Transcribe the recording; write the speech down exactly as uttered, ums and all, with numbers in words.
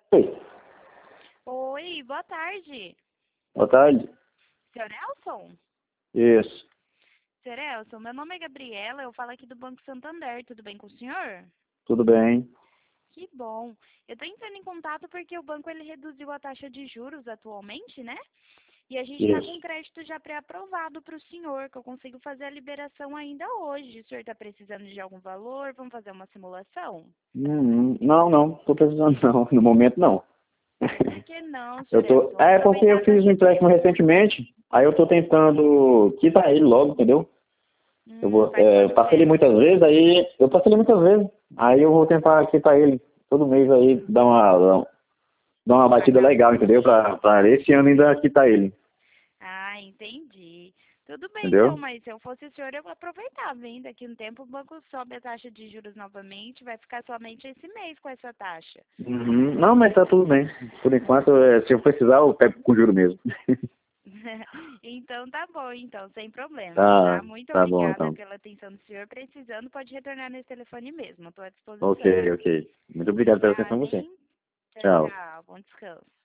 Oi, Oi, boa tarde. boa tarde. senhor Elson? Isso, senhor Elson, meu nome é Gabriela, eu falo aqui do Banco Santander, tudo bem com o senhor? tudo bem? Que bom. Eu estou entrando em contato porque o banco ele reduziu a taxa de juros atualmente, né? E a gente está Isso. com crédito já pré-aprovado para o senhor, que eu consigo fazer a liberação ainda hoje. O senhor está precisando de algum valor? Vamos fazer uma simulação? Hum, não, não, tô precisando não, no momento não. Por que não, Eu senhor tô, Elson? é porque Aproveitar eu a fiz um taxa empréstimo boa. recentemente, aí eu tô tentando quitar ele logo, entendeu? Eu Hum, vou, faz é, quanto passei ele tempo? muitas vezes, aí eu passei ele muitas vezes, aí eu vou tentar quitar ele todo mês aí, dar uma, dar uma batida Pagar legal, entendeu? Pra, bonitinho. pra esse ano ainda quitar ele, Ah, entendi. Tudo bem, então, entendeu? mas se eu fosse o senhor, eu aproveitava, hein? Daqui a um tempo o banco sobe a taxa de juros novamente, vai ficar somente esse mês com essa taxa. Uhum. Não, mas tá tudo bem. Por enquanto, é, se eu precisar, eu pego com juro mesmo. Então tá bom, então, sem problemas, Tá, tá? Muito tá bom obrigada então. pela atenção do senhor. Precisando, pode retornar nesse telefone mesmo, estou à Ok, disposição. ok. Muito obrigado pela atenção Obrigada, a você. hein? Tchau, Tchau. tchau. Bom descanso.